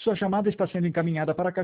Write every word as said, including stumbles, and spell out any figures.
Sua chamada está sendo encaminhada para a caixa